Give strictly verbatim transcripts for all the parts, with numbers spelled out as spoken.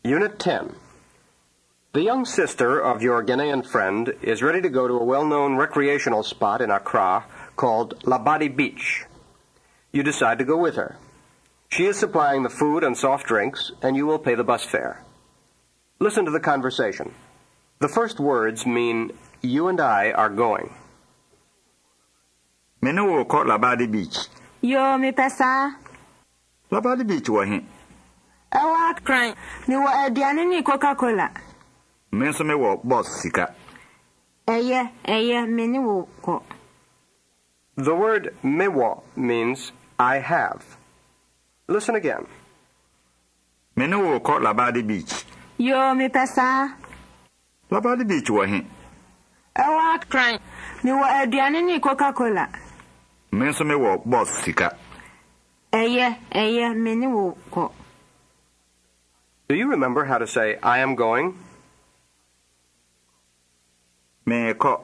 Unit ten. The young sister of your Ghanaian friend is ready to go to a well-known recreational spot in Accra called Labadi Beach. You decide to go with her. She is supplying the food and soft drinks, and you will pay the bus fare. Listen to the conversation. The first words mean, you and I are going. Me ne wo kɔ Labadi Beach. Yo, me pesa. Labadi Beach wɔ he? Ewa kran. Me wo aduane ni Coca-Cola. Me nso me wɔ bus sika. Eye, eye, me ne wo kɔ. The word mewo means I have. Listen again. Me ne wo kɔ Labadi Beach. Yo, me pesa. Labadi Beach wɔ he? Ewa kran. Me wo aduane ni Coca-Cola. Me nso me wɔ bus sika. Eye, eye, me ne wo kɔ. Do you remember how to say, I am going? Me kɔ.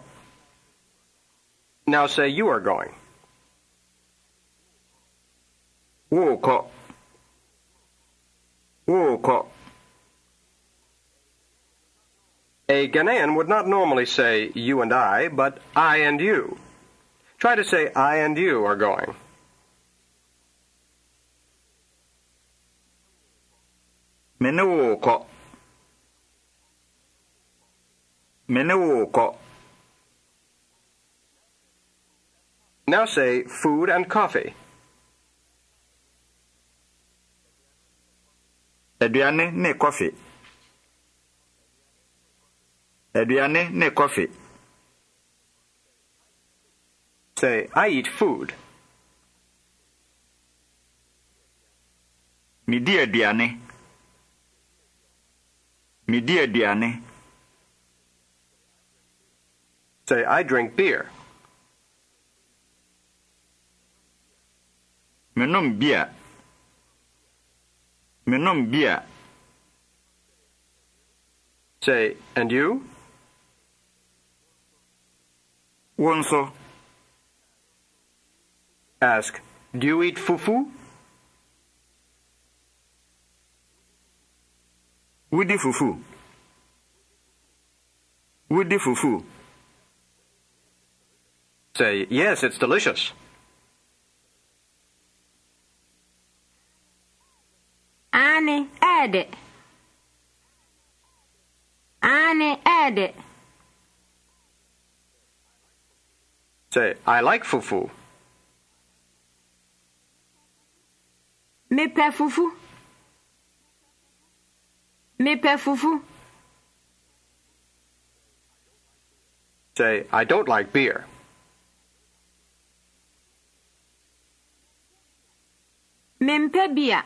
Now say, you are going. Wo kɔ. Wo kɔ. A Ghanaian would not normally say, you and I, but I and you. Try to say, I and you are going. Me ne wo kɔ. Me ne wo kɔ. Now say, food and coffee. Aduane ne coffee. Aduane ne coffee. Say, I eat food. Me di aduane. Me di aduane. Say, I drink beer. Me nom beer. Me nom beer. Say, and you? Wo nso. Ask, do you eat fufu? Wudi fufu. Wudi fufu. Say, yes, it's delicious. Ane, ede. Ane, ede. Say, I like fufu. Me pe fufu. Me pe fufu. Say, I don't like beer. Me mpe bia.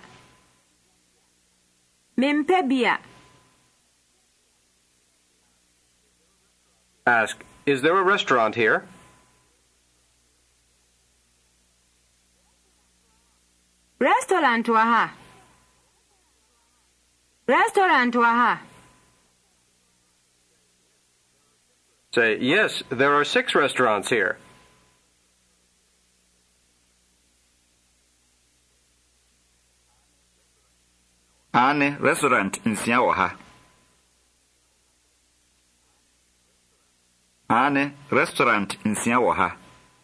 Me mpe bia. Ask, is there a restaurant here? Restaurant waha. Restaurant waha. Say, yes, there are six restaurants here. Ane restaurant nsia wɔ ha. Ane restaurant nsia wɔ ha.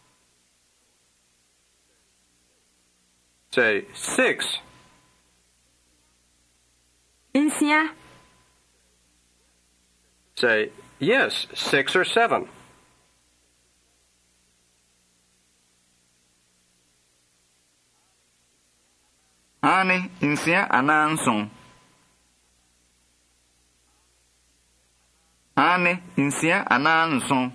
Say, six. Insia. Say, yes, six or seven. Ane nsia anaa nson. Ane nsia anaa nson.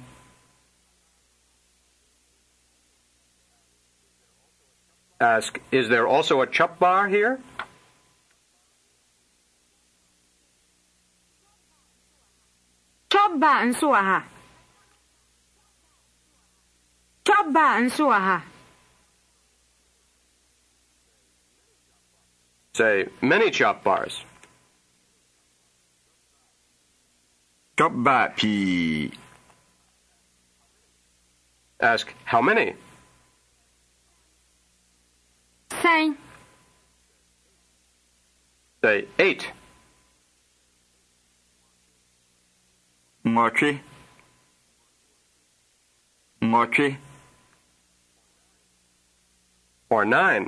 Ask, is there also a chop bar here? Chop bar nso waha. Chop bar nso waha. Say, many chop bars. Chop bar pii. Ask, how many? Say. Say, eight. Ngotwe. Ngotwe. Or nine.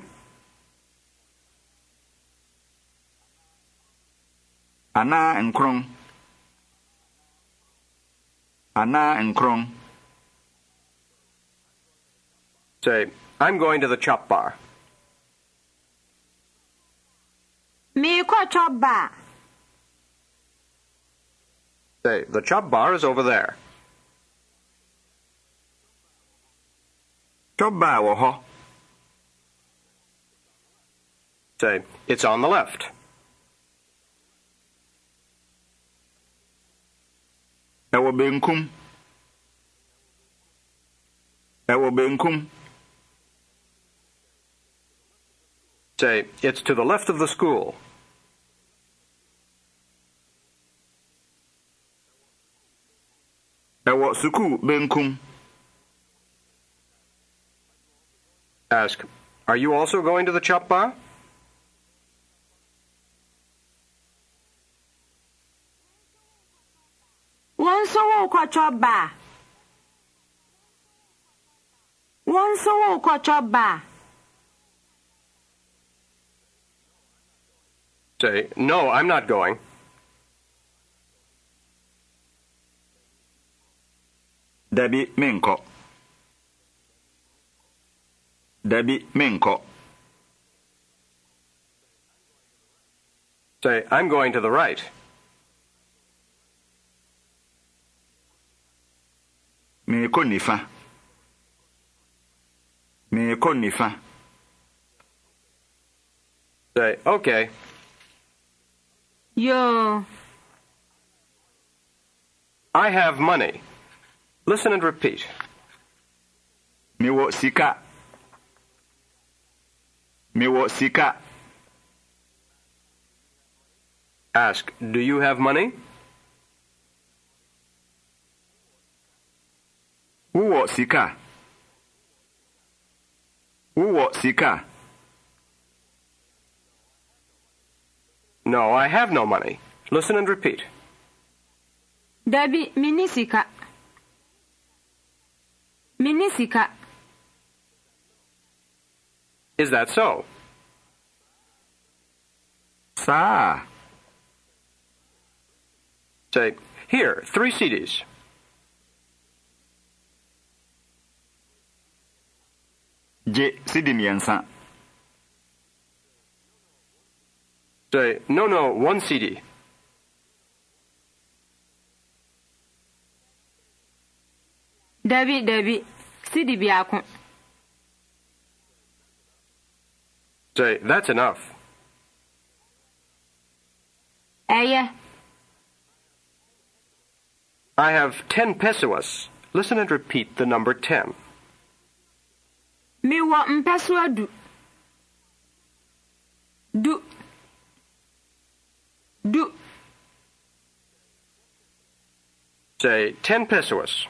Ana nkron. Ana nkron. Say, I'm going to the chop bar. Me ko chop bar. Say, the chop bar is over there. Chọba wɔ hɔ. Say, it's on the left. Ɛwɔ benkum. Ɛwɔ benkum. Say, it's to the left of the school. Ɛwɔ sukuu benkum. Ask, are you also going to the chop bar? One so wo ko chop bar. One so wo ko chop bar. Say, no, I'm not going. Dabi menkɔ. Dabi menkɔ. Say, I'm going to the right. Meekɔ nifa. Meekɔ nifa. Say, okay. Yo. I have money. Listen and repeat. Mewɔ sika. Mewɔ sika. Ask, do you have money? Wowɔ sika. Wowɔ sika. No, I have no money. Listen and repeat. Dabi minisika. Minisika. Is that so? Saa. Say, here, three C Ds. Gye sidi mmiɛnsa. Say, no, no, one C D. Dabi dabi. Sidi biako. Say, that's enough. Eye. I have ten pesos. Listen and repeat the number ten. Mi wo mpeswa du. Du. Du. Say, ten pesos.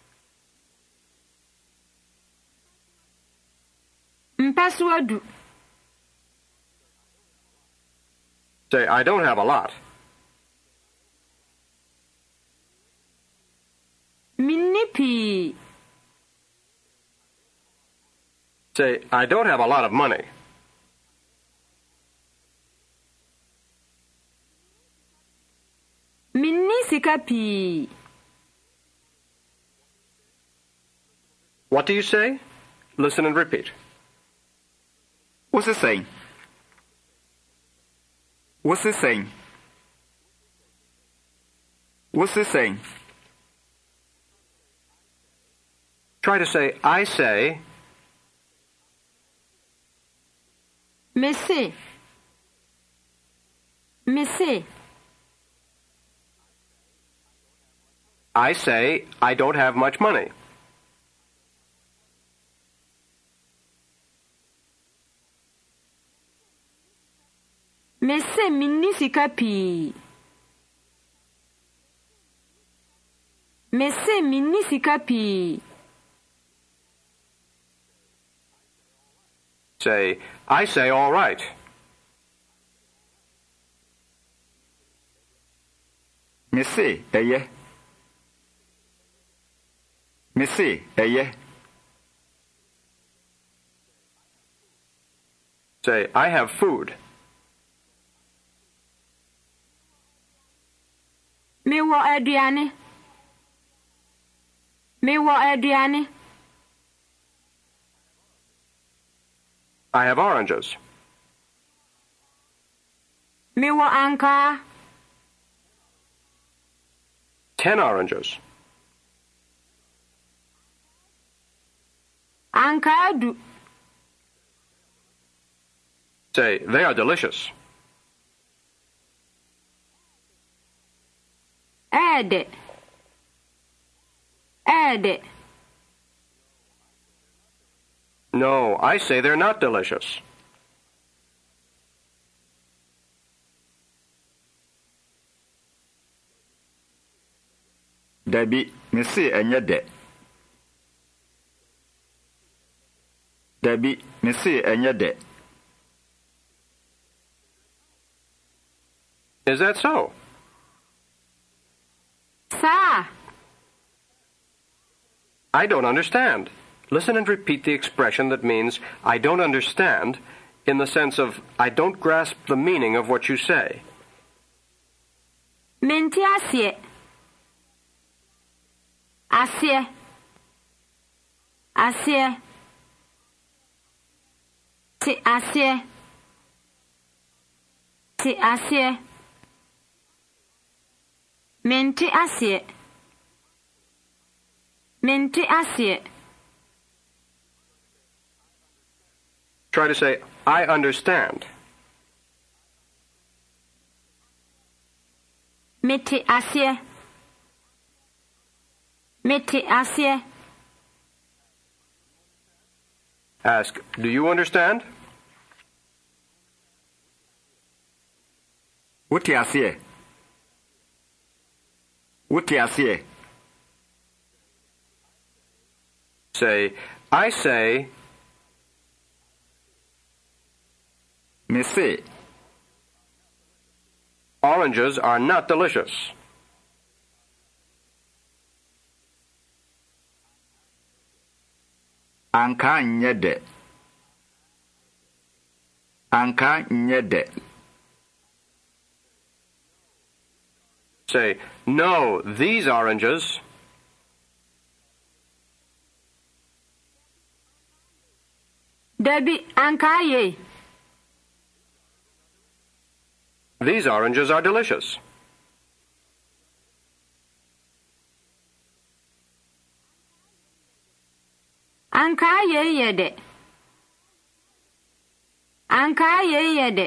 Mpeswa du. Say, I don't have a lot. Minipi. Say, I don't have a lot of money. Minisika pi. What do you say? Listen and repeat. What's it saying? What's it saying? What's it saying? Try to say, I say. Mese. Mese. I say, I don't have much money. Mese minisika pi. Mese minisika pi. Say, I say all right. Me say, ɛyɛ. Me se, eye. Say, I have food. Me wo aduane. Me wo aduane. I have oranges. Me wo ankaa. Ten oranges. Ankaa du. Say, they are delicious. Ede. Ede. No, I say they're not delicious. Dabi, me se enye de. Dabi, me se enye de. Is that so? Sa. I don't understand. Listen and repeat the expression that means I don't understand in the sense of I don't grasp the meaning of what you say. Menti asie. Asie. Asie. Ti asie. Ti asie. Menti asie. Menti asie. Try to say, I understand. Meti asie. Meti asie. Ask, do you understand? Wote ase. Wote ase. Say, I say, Me se, oranges are not delicious. anka nye de. Anka nye de. Say, no, these oranges. Dabi ankaa ye. These oranges are delicious. Ankaa ye ye de. Ankaa ye ye de.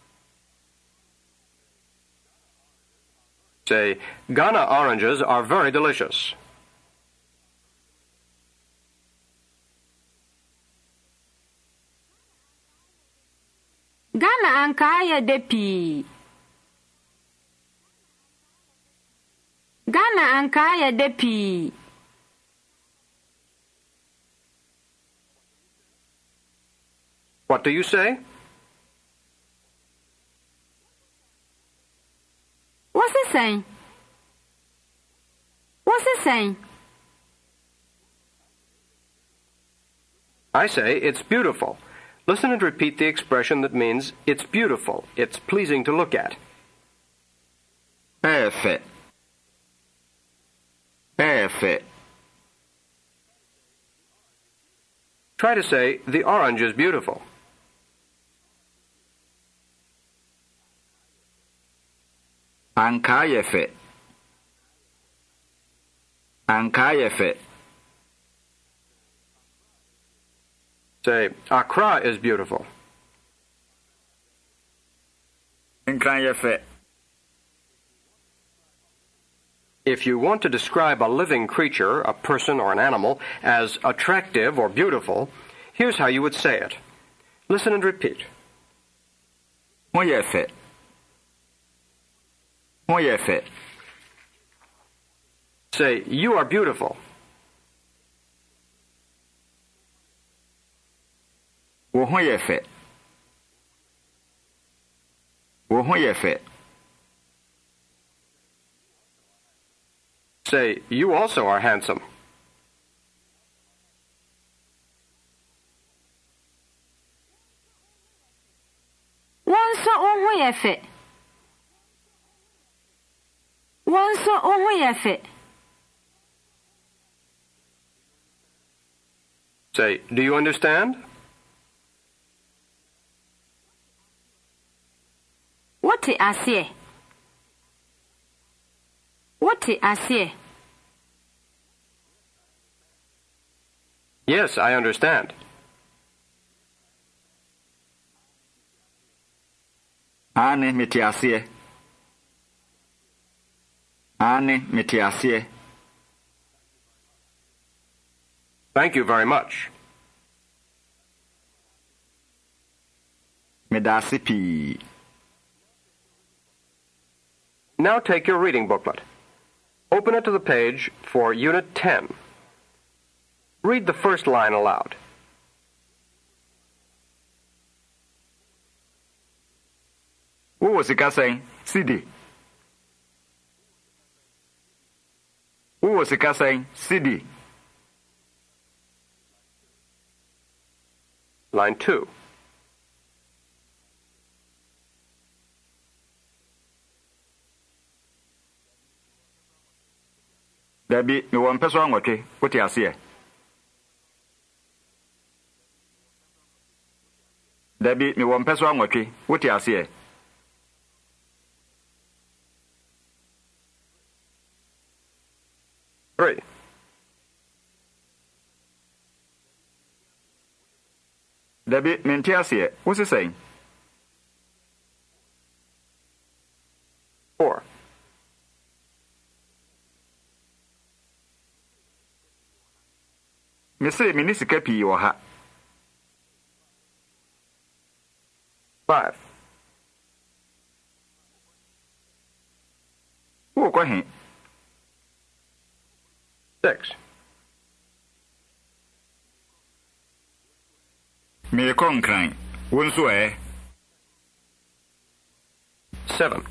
Say, Ghana oranges are very delicious. Ghana ankaa ye de pii. Ghana ankaa ye de pii. What do you say? What's he saying? What's he saying? I say, it's beautiful. Listen and repeat the expression that means it's beautiful, it's pleasing to look at. Perfect. Perfect. Try to say, the orange is beautiful. Anka ye fe. Anka ye fe. Say, Accra is beautiful. Nkran ye fe. If you want to describe a living creature, a person or an animal, as attractive or beautiful, here's how you would say it. Listen and repeat. Mo ye fe. Mo ye fe. Say, you are beautiful. Wo ho ye fe. Wo ho ye fe. Say, you also are handsome. Wonso ohu ye fe. Wonso ohu ye fe. Say, do you understand? What ase? What ase? Yes, I understand. Ane mete aseɛ. Ane mete aseɛ. Thank you very much. Meda ase pii. Now take your reading booklet. Open it to the page for Unit ten. Read the first line aloud. Wo wɔ sika sɛn? Sidi. Wo wɔ sika sɛn? Sidi. Line two. Dabi, mewɔ mpɛ so anwɔtwe. Wote aseɛ? Dabi, mewɔ mpɛ so anwɔtwe. Wote aseɛ? Three. Dabi, mente aseɛ. Wo se sɛn? Four. Me se me ni sika pii wɔ ha. Five. Wo kɔ he? Six. Me kɔ nkran. Wo nso ɛ. Seven.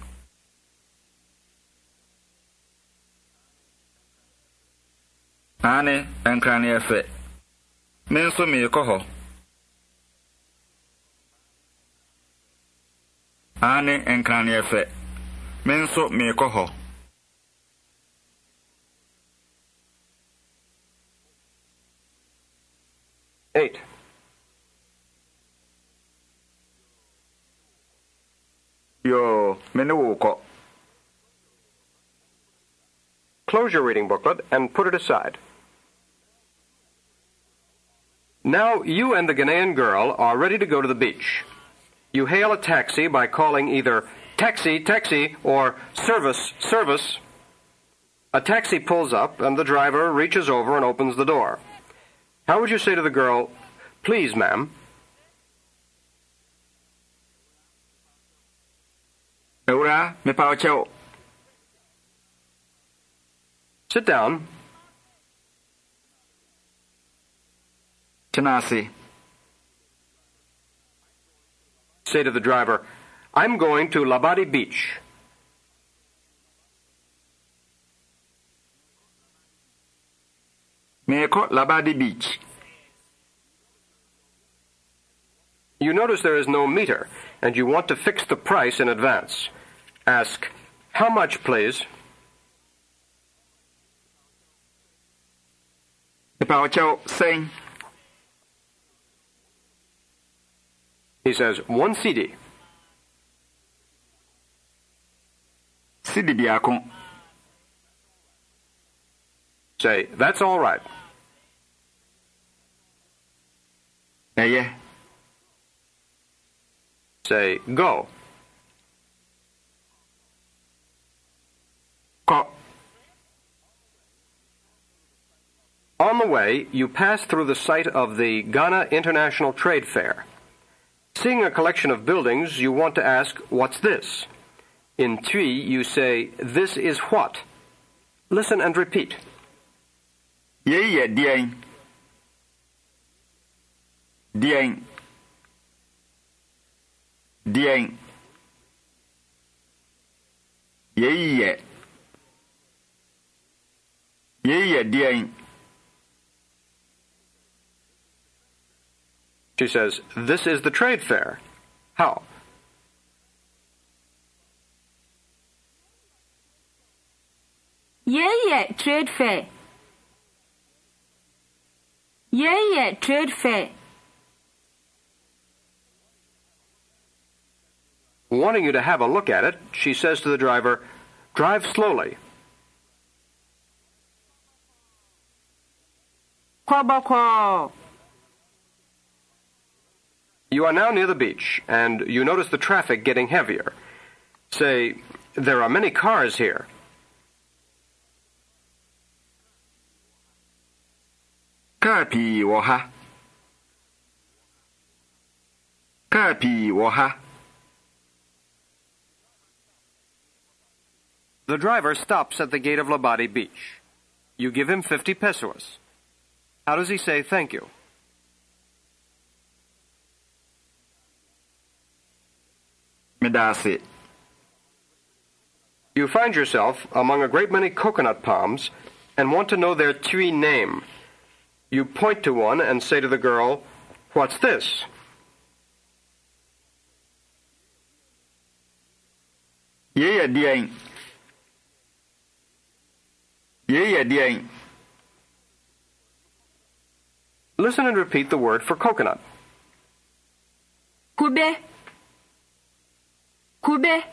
Ane nkran yɛ fɛ. Me nso me kɔ hɔ. Ane nkran yɛ fɛ. Me nso me kɔ hɔ. Eight. Yo, me ne wo kɔ. Close your reading booklet and put it aside. Now you and the Ghanaian girl are ready to go to the beach. You hail a taxi by calling either taxi, taxi, or service, service. A taxi pulls up and the driver reaches over and opens the door. How would you say to the girl, "Please, ma'am"? Ewura, me pa ɔkyɛw. Sit down. Tena ase. Say to the driver, "I'm going to Labadi Beach." Me kɔ Labadi Beach. You notice there is no meter, and you want to fix the price in advance. Ask, "How much, please?" Me pa ɔkyɛw sɛn. He says, "One C D." Sidi biako. Say, "That's all right." Ɛyɛ. Say, "Go." Kɔ. On the way, you pass through the site of the Ghana International Trade Fair. Seeing a collection of buildings, you want to ask, "What's this?" In Twi, you say, "This is what?" Listen and repeat. Yei yɛ deɛn. Deɛn. Deɛn. Yei yɛ. Yei yɛ deɛn. She says, "This is the trade fair." How? Yei yɛ trade fair. Yei yɛ trade fair. Wanting you to have a look at it, she says to the driver, "Drive slowly." Kɔbɔkɔɔ. You are now near the beach, and you notice the traffic getting heavier. Say, "There are many cars here." Kaa pii wɔ ha. Kaa pii wɔ ha. The driver stops at the gate of Labadi Beach. You give him fifty pesos. How does he say thank you? Medase. You find yourself among a great many coconut palms and want to know their tree name. You point to one and say to the girl, "What's this?" Yei yɛ deɛn. Yei yɛ deɛn. Listen and repeat the word for coconut. Kube. Kube.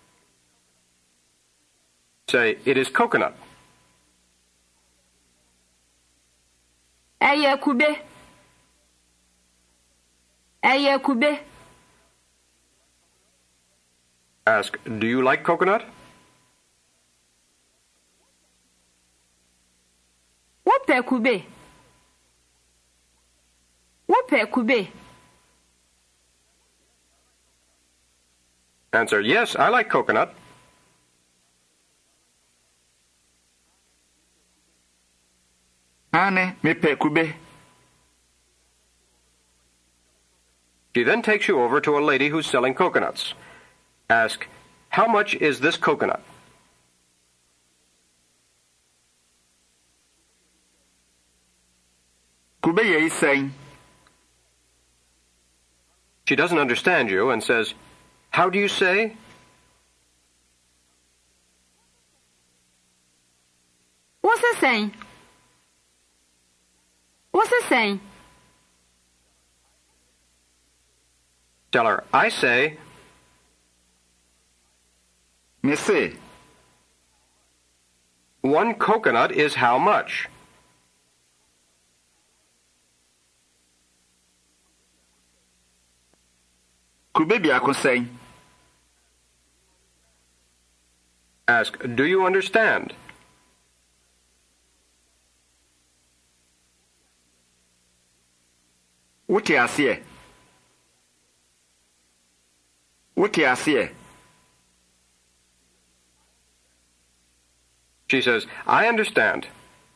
Say, "It is coconut." Ɛyɛ kube. Ɛyɛ kube. Ask, "Do you like coconut?" Wopɛ kube. Wopɛ kube. Answer, "Yes, I like coconut." Ane mepɛ kube. She then takes you over to a lady who's selling coconuts. Ask, "How much is this coconut?" Kube yɛ sɛn. She doesn't understand you and says, "How do you say?" What's it saying? What's it saying? Tell her, "I say." Me se. One coconut is how much? Kube biako sɛn. Ask, "Do you understand?" Wote aseɛ. Wote aseɛ. She says, "I understand."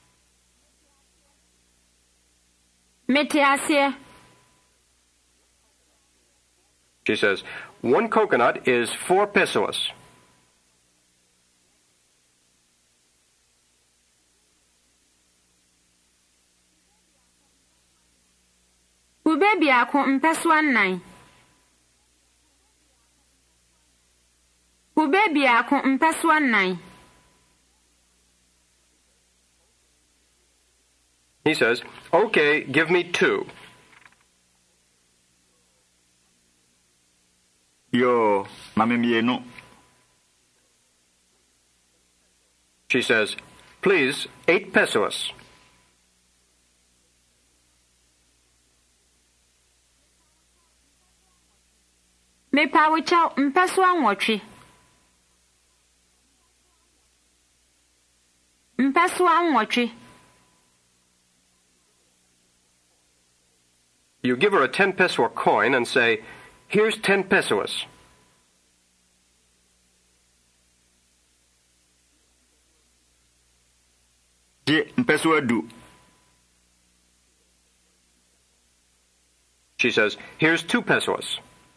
Mete aseɛ. She says, "One coconut is four pesos." Kube biako mpɛso anan. Kube biako mpɛso anan. He says, "Okay, give me two." Yo, mame mienu. She says, "Please, eight pesos." Mepawikyɛw mpɛso anwɔtwe. Mpɛso anwɔtwe. You give her a ten peso coin and say, "Here's ten pesos." Je mpɛso adu. She says, "Here's two pesos."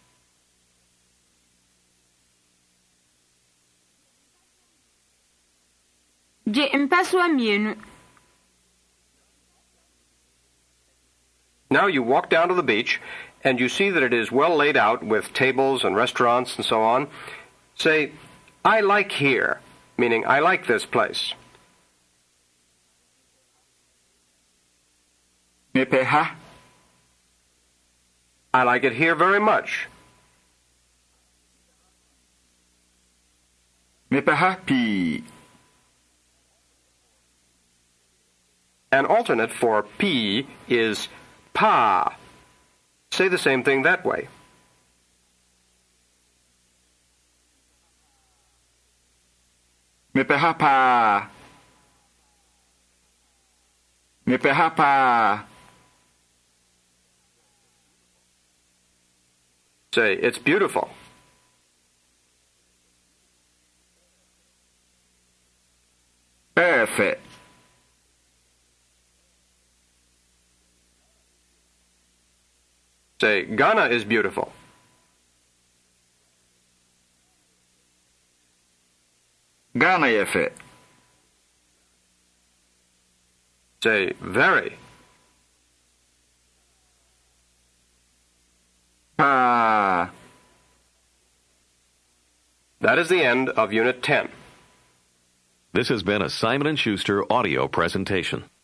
Je mpɛso mienu. Now you walk down to the beach, and you see that it is well laid out with tables and restaurants and so on. Say, "I like here," meaning I like this place. Mepɛ ha. I like it here very much. Mepɛ ha pii. An alternate for P is pa. Say the same thing that way. Mepɛ ha paa. Mepɛ ha paa. Say, it's beautiful. Ɛyɛ fɛ. Say, Ghana is beautiful. Ghana yɛ fɛ. Say, very. Paa. That is the end of Unit ten. This has been a Simon and Schuster audio presentation.